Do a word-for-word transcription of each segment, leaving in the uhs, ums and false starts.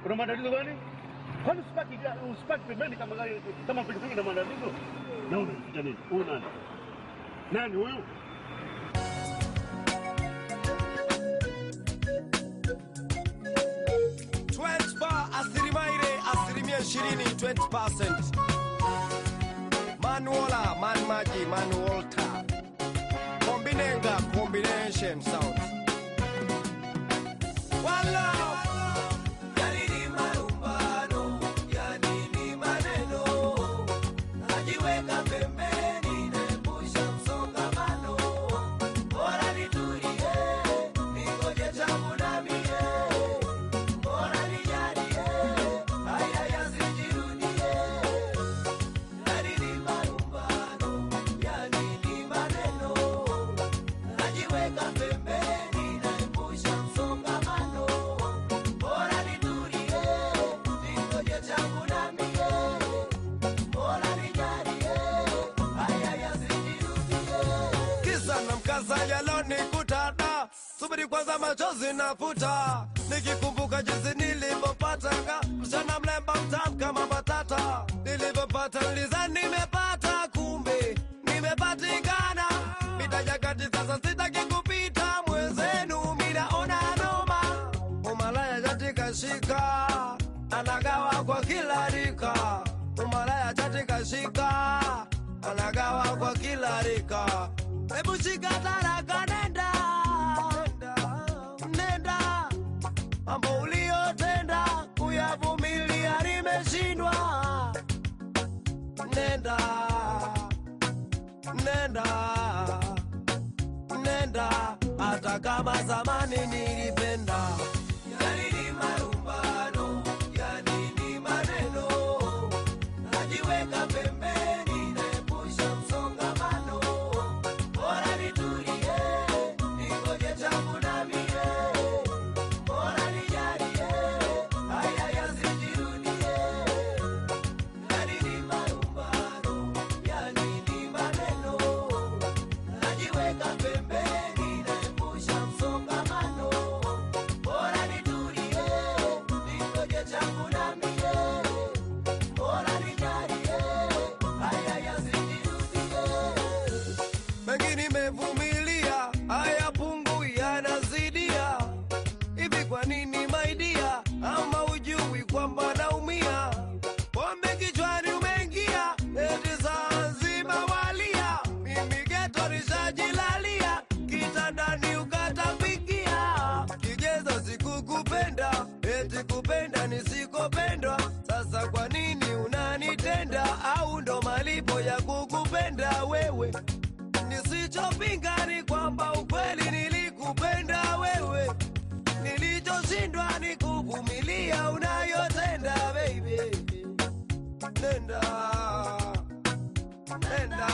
Kuna matatizo gani? Kwani usipaki usipaki pembeni kama gari kama pikipiki na matatizo? Na unaficha nini? Huyu nani? Nani huyu? twenty bar asirimaire asirimia ishirini twenty percent. Manuola, man maji, man Walter. Combinenga, combination sound. Wala. Yani ni marumbano, yani ni maneno. Najiweka pembeni, naepusha msongamano. Bora nitulie, ningoje changu na mie. Bora nijalie, haya yasijirudie. Yani ni marumbano, yani ni maneno. Najiweka pembeni, naepusha msongamano. Bora nitulie, ningoje changu na mie. Bora nijalie, haya yasijirudie. Kisa na mkasa yalonikuta, subiri kwanza machozi nafuta. Nikikumbuka jinsi nilivyopatanga, msichana mlemba mtamu kama batata. Nilivyopata nilizani nimepata, kumbe nimepatikana. Mitajakati sasa sitaki kupita, mwenzenu minaona noma. Umalaya jatika shika, anagawa kwa kila rika. Umalaya jatika shika, anagawa kwa kila rika. Hebu shika taraka nenda, nenda. Mambo uliotenda kuyavumilia nimeshindwa. Nenda, nenda, nenda. Hata kama zamani nilipenda. Yani ni marumbano, yani ni maneno. Najiweka pembeni, naepusha msongamano. Bora nitulie, ningoje changu na mie. Bora nijalie, haya yasijirudie. Yani ni marumbano, yani ni maneno. Najiweka pembeni, naepusha msongamano. Bora nitulie, ningoje changu na mie. Bora nijalie, haya yasijirudie. Mengi nimevumilia, haya pungu yanazidia. Hivi kwa nini maidia, ama ujui kwamba naumia? Pombe kichwani umeingia, eti saa nzima walia. Mimi geto nishajilalia, kitandani ukatapikia. Kigezo sikukupenda, eti kupenda nisikopendwa. Sasa kwa nini unanitenda, au ndo malipo ya kukupenda wewe? Nisichopinga ni kwamba ukweli nilikupenda wewe. Nilichoshindwa ni kuvumilia unayotenda baby. Nenda, nenda,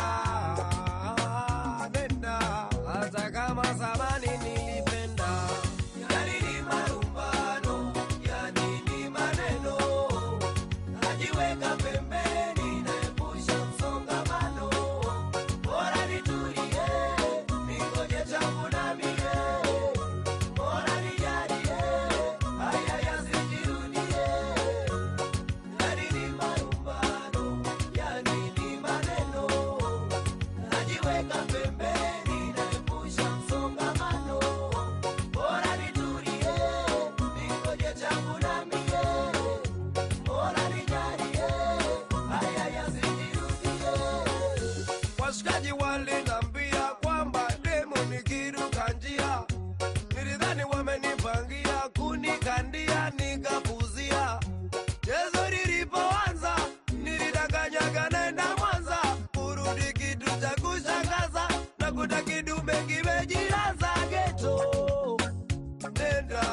nenda. Hata kama zamani nilipenda. Yani ni marumbano, yani ni maneno. Najiweka pembeni, naepusha msongamano. Bora nitulie, ningoje changu na mie. Bora nijalie, haya yasijirudie. Yani ni marumbano, yani ni maneno. Najiweka pembeni, naepusha msongamano. Bora nitulie, ningoje changu na mie. Bora nijalie, haya yasijirudie. Washikaji walinambia kwamba demo nikiruka njia. Nilidhani wamenipangia kunikandia, nikapuzia. Chezo nilipoanza, nilidakanyaga naenda Mwanza. Kurudi kitu cha kushangaza, nakuta kidume kimejilaza geto. Nenda,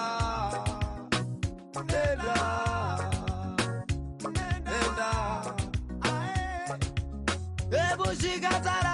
nenda, nenda. Hebu shika tara